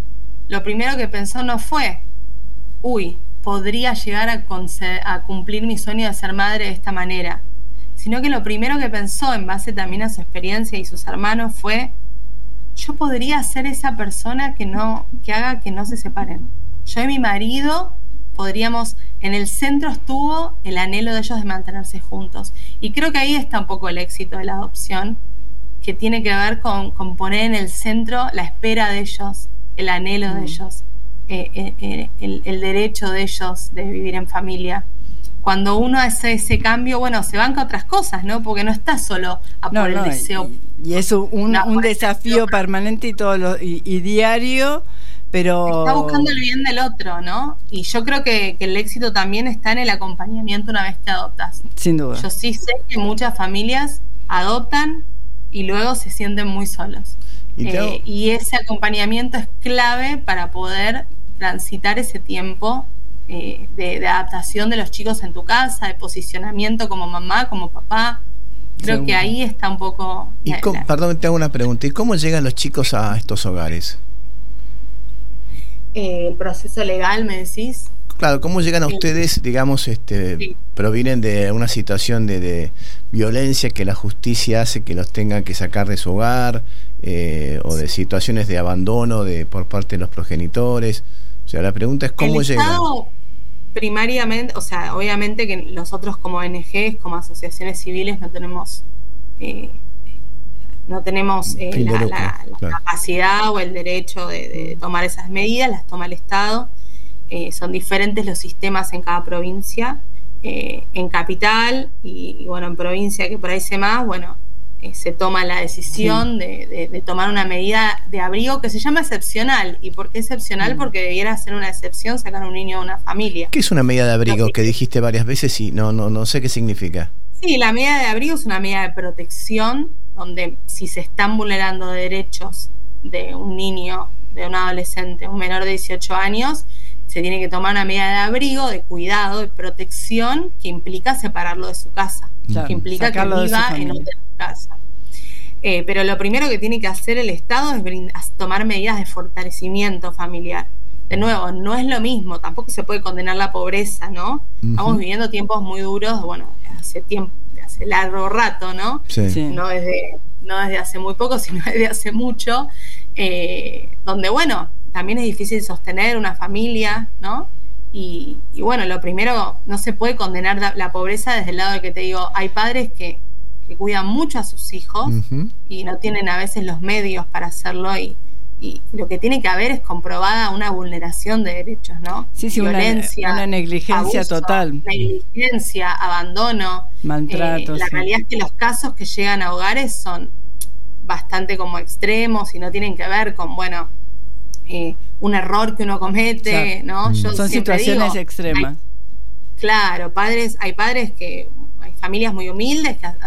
lo primero que pensó no fue, uy, podría llegar a cumplir mi sueño de ser madre de esta manera, sino que lo primero que pensó, en base también a su experiencia y sus hermanos, fue, yo podría ser esa persona que haga que no se separen. Yo y mi marido podríamos, en el centro estuvo el anhelo de ellos de mantenerse juntos. Y creo que ahí está un poco el éxito de la adopción, que tiene que ver con poner en el centro la espera de ellos, el anhelo de ellos, el derecho de ellos de vivir en familia. Cuando uno hace ese cambio, bueno, se banca otras cosas, ¿no? Porque no está solo por el deseo. Y es un desafío permanente y diario, pero... Está buscando el bien del otro, ¿no? Y yo creo que el éxito también está en el acompañamiento una vez que adoptas. Sin duda. Yo sí sé que muchas familias adoptan y luego se sienten muy solos. Y ese acompañamiento es clave para poder transitar ese tiempo de adaptación de los chicos en tu casa, de posicionamiento como mamá, como papá. Creo que ahí está un poco... Perdón, te hago una pregunta. ¿Y cómo llegan los chicos a estos hogares? El proceso legal, me decís. Claro, ¿cómo llegan a ustedes, digamos, Sí. provienen de una situación de violencia que la justicia hace que los tengan que sacar de su hogar, o de situaciones de abandono por parte de los progenitores? O sea, la pregunta es ¿cómo llegan? El Estado, primariamente, o sea, obviamente que nosotros como ONGs, como asociaciones civiles, no tenemos la capacidad o el derecho de tomar esas medidas, las toma el Estado. Son diferentes los sistemas en cada provincia, en capital y bueno, en provincia que por ahí sé más, bueno, se toma la decisión de tomar una medida de abrigo que se llama excepcional. ¿Y por qué excepcional? Porque debiera ser una excepción sacar a un niño de una familia. ¿Qué es una medida de abrigo que dijiste varias veces y no sé qué significa? Sí, la medida de abrigo es una medida de protección donde si se están vulnerando derechos de un niño, de un adolescente, un menor de 18 años, se tiene que tomar una medida de abrigo, de cuidado, de protección, que implica separarlo de su casa, que implica que viva en otra casa. Pero lo primero que tiene que hacer el Estado es tomar medidas de fortalecimiento familiar. De nuevo, no es lo mismo, tampoco se puede condenar la pobreza, ¿no? Estamos viviendo tiempos muy duros, bueno, hace largo rato, ¿no? Sí. No desde hace muy poco, sino desde hace mucho, donde, bueno, también es difícil sostener una familia, ¿no? Y bueno, lo primero, no se puede condenar la pobreza desde el lado de que te digo, hay padres que cuidan mucho a sus hijos y no tienen a veces los medios para hacerlo y lo que tiene que haber es comprobada una vulneración de derechos, ¿no? Sí, violencia, una negligencia abuso, total. Negligencia, abandono. Maltrato. La realidad es que los casos que llegan a hogares son bastante como extremos y no tienen que ver con, bueno, un error que uno comete, ¿no? Yo son situaciones extremas. Hay padres que, hay familias muy humildes que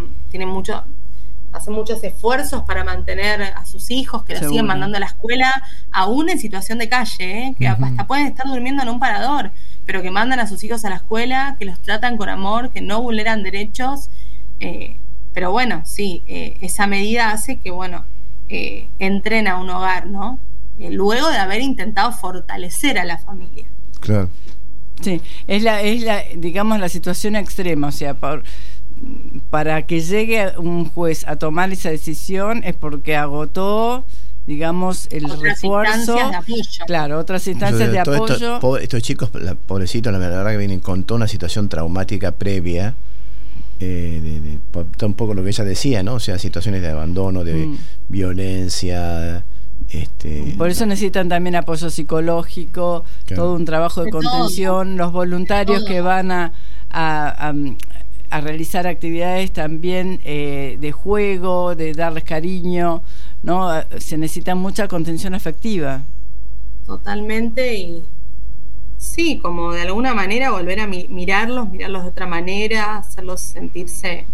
hacen muchos esfuerzos para mantener a sus hijos, que los siguen mandando a la escuela, aún en situación de calle, que hasta pueden estar durmiendo en un parador, pero que mandan a sus hijos a la escuela, que los tratan con amor, que no vulneran derechos, pero bueno, sí, esa medida hace que, bueno, entren a un hogar, ¿no? Luego de haber intentado fortalecer a la familia. Claro. Sí, es la digamos, la situación extrema, o sea, para que llegue un juez a tomar esa decisión es porque agotó, digamos, el refuerzo. Claro, otras instancias de apoyo. Estos chicos, pobrecitos, la verdad que vienen con toda una situación traumática previa, un poco lo que ella decía, ¿no? O sea, situaciones de abandono, de violencia. Por eso necesitan también apoyo psicológico, todo un trabajo de contención, los voluntarios que van a realizar actividades también de juego, de darles cariño, ¿no? Se necesita mucha contención afectiva. Totalmente, y sí, como de alguna manera volver a mirarlos de otra manera, hacerlos sentirse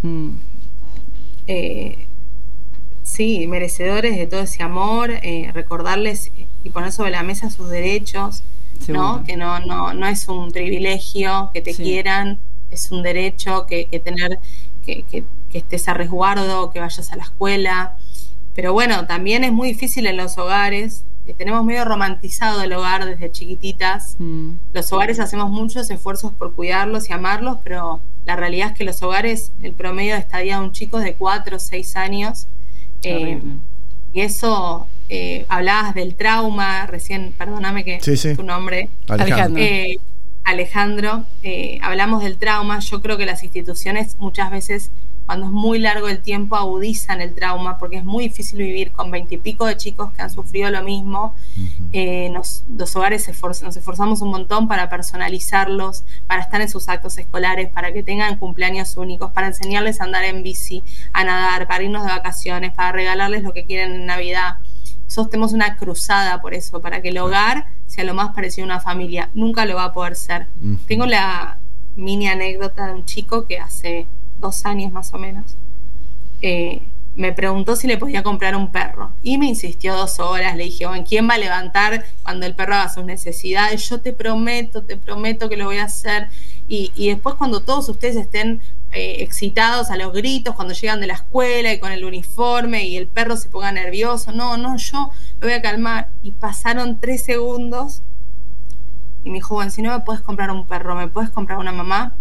sí, merecedores de todo ese amor, recordarles y poner sobre la mesa sus derechos, ¿no? Que no es un privilegio que te quieran, es un derecho que tener que estés a resguardo, que vayas a la escuela. Pero bueno, también es muy difícil en los hogares tenemos medio romantizado el hogar desde chiquititas. Los hogares hacemos muchos esfuerzos por cuidarlos y amarlos, pero la realidad es que los hogares, el promedio de estadía de un chico es de 4 o 6 años. Y eso, hablabas del trauma, recién, perdóname que tu nombre. Alejandro, hablamos del trauma. Yo creo que las instituciones muchas veces, cuando es muy largo el tiempo, agudizan el trauma, porque es muy difícil vivir con 20 y pico de chicos que han sufrido lo mismo. Los hogares nos esforzamos un montón para personalizarlos, para estar en sus actos escolares, para que tengan cumpleaños únicos, para enseñarles a andar en bici, a nadar, para irnos de vacaciones, para regalarles lo que quieren en Navidad. Nosotros tenemos una cruzada por eso, para que el hogar sea lo más parecido a una familia. Nunca lo va a poder ser. Tengo la mini anécdota de un chico que hace 2 años más o menos me preguntó si le podía comprar un perro y me insistió 2 horas. Le dije, bueno, ¿quién va a levantar cuando el perro haga sus necesidades? Yo te prometo que lo voy a hacer. Y después, cuando todos ustedes estén excitados a los gritos, cuando llegan de la escuela y con el uniforme y el perro se ponga nervioso, no, yo lo voy a calmar. Y pasaron 3 segundos y me dijo, bueno, si no me puedes comprar un perro, ¿me puedes comprar una mamá?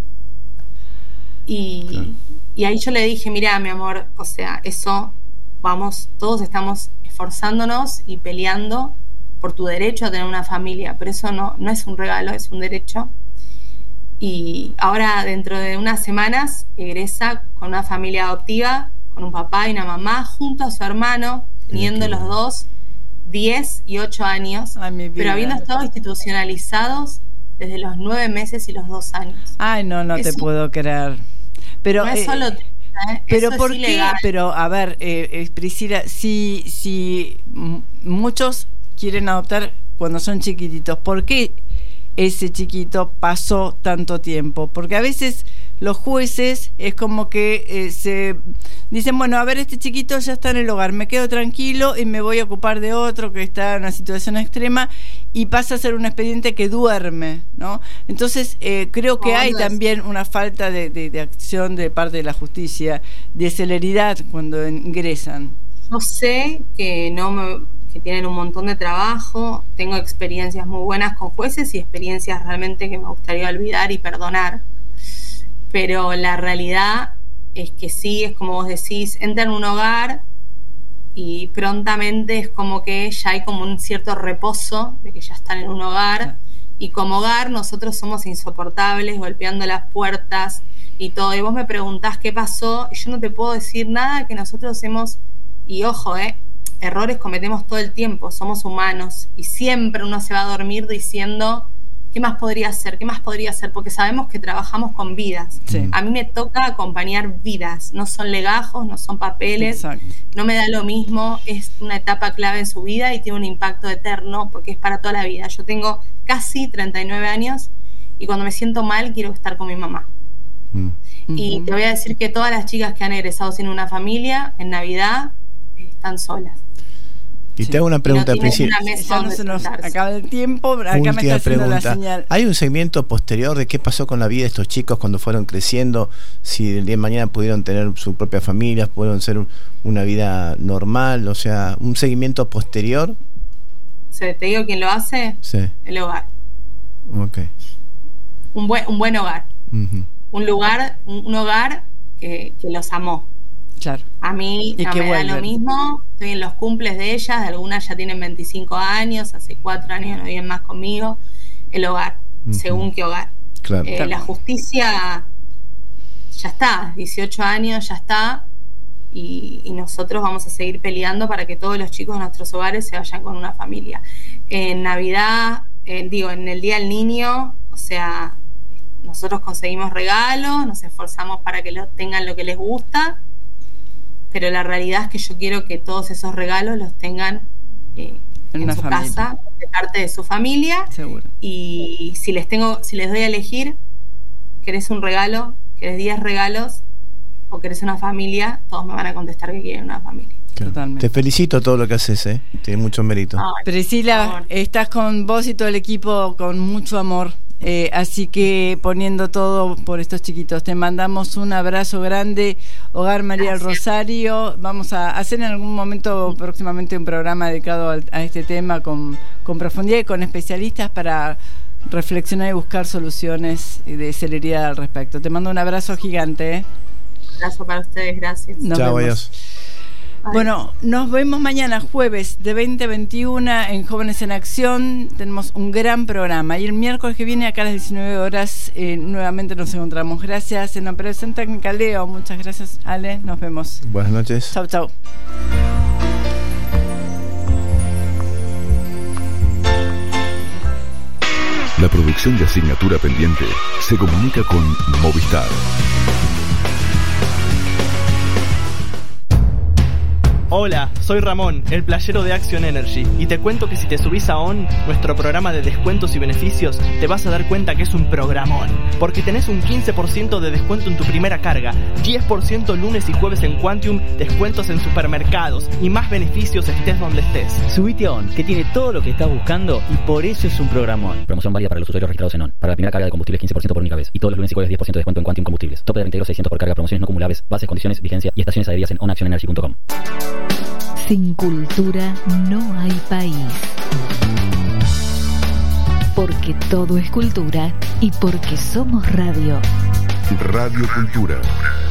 Y ahí yo le dije, mirá, mi amor, o sea, eso, vamos, todos estamos esforzándonos y peleando por tu derecho a tener una familia, pero eso no es un regalo, es un derecho. Y ahora, dentro de unas semanas, egresa con una familia adoptiva, con un papá y una mamá, junto a su hermano, teniendo los dos 10 y 8 años, pero habiendo estado institucionalizados desde los 9 meses y los 2 años. Ay, no te puedo creer. Pero no es solo pero eso ¿por es qué? ilegal. Pero a ver, Priscila, si muchos quieren adoptar cuando son chiquititos, ¿por qué ese chiquito pasó tanto tiempo? Porque a veces los jueces es como que se dicen, bueno, a ver, este chiquito ya está en el hogar, me quedo tranquilo y me voy a ocupar de otro que está en una situación extrema, y pasa a ser un expediente que duerme, ¿no? Entonces creo que hay también una falta de acción de parte de la justicia, de celeridad cuando ingresan. Yo sé que que tienen un montón de trabajo, tengo experiencias muy buenas con jueces y experiencias realmente que me gustaría olvidar y perdonar, pero la realidad es que sí, es como vos decís, entra en un hogar y prontamente es como que ya hay como un cierto reposo de que ya están en un hogar, y como hogar nosotros somos insoportables, golpeando las puertas y todo, y vos me preguntás qué pasó, y yo no te puedo decir nada que nosotros hemos, y ojo, errores cometemos todo el tiempo, somos humanos, y siempre uno se va a dormir diciendo, ¿qué más podría hacer? ¿Qué más podría hacer? Porque sabemos que trabajamos con vidas. Sí. A mí me toca acompañar vidas, no son legajos, no son papeles. Exacto. No me da lo mismo, es una etapa clave en su vida y tiene un impacto eterno porque es para toda la vida. Yo tengo casi 39 años y cuando me siento mal quiero estar con mi mamá. Y te voy a decir que todas las chicas que han egresado sin una familia, en Navidad, están solas. Y te hago una pregunta, Priscila. Ya no se nos acaba el tiempo, acá me está haciendo la señal. ¿Hay un segmento posterior de qué pasó con la vida de estos chicos cuando fueron creciendo? Si el día de mañana pudieron tener su propia familia, pudieron ser una vida normal, o sea, un seguimiento posterior. ¿Te digo quién lo hace? Sí. El hogar. Okay. Un buen hogar. Un hogar que los amó. Claro. A mí no me da lo mismo, estoy en los cumples de ellas, de algunas ya tienen 25 años, hace 4 años no viven más conmigo. El hogar, según qué hogar. Claro. La justicia ya está, 18 años ya está, y nosotros vamos a seguir peleando para que todos los chicos de nuestros hogares se vayan con una familia. En Navidad, en el Día del Niño, o sea, nosotros conseguimos regalos, nos esforzamos para que tengan lo que les gusta, pero la realidad es que yo quiero que todos esos regalos los tengan en su casa, de parte de su familia. Seguro. Y si les doy a elegir, ¿querés un regalo? ¿Querés 10 regalos? ¿O querés una familia? Todos me van a contestar que quieren una familia. Totalmente. Te felicito todo lo que haces, tiene mucho mérito. Priscila, estás con vos y todo el equipo con mucho amor Así que poniendo todo por estos chiquitos, te mandamos un abrazo grande, Hogar María del Rosario. Vamos a hacer en algún momento próximamente un programa dedicado a este tema con profundidad y con especialistas para reflexionar y buscar soluciones de celeridad al respecto. Te mando un abrazo gigante. Un abrazo para ustedes, gracias. Chao, adiós. Bueno, nos vemos mañana jueves de 20 a 21 en Jóvenes en Acción. Tenemos un gran programa y el miércoles que viene acá a las 19 horas nuevamente nos encontramos. Gracias en Operación Técnica Leo, muchas gracias Ale, nos vemos. Buenas noches. Chau, chau. La producción de Asignatura Pendiente se comunica con Movistar. Hola, soy Ramón, el playero de Action Energy, y te cuento que si te subís a ON, nuestro programa de descuentos y beneficios, te vas a dar cuenta que es un programón, porque tenés un 15% de descuento en tu primera carga, 10% lunes y jueves en Quantium, descuentos en supermercados y más beneficios estés donde estés. Subite a ON, que tiene todo lo que estás buscando y por eso es un programón. Promoción válida para los usuarios registrados en ON. Para la primera carga de combustible 15% por única vez. Y todos los lunes y jueves 10% de descuento en Quantium Combustibles. Tope de reintegro 600 por carga, promociones no acumulables, bases, condiciones, vigencia y estaciones adheridas en onactionenergy.com. Sin cultura no hay país. Porque todo es cultura y porque somos radio. Radio Cultura.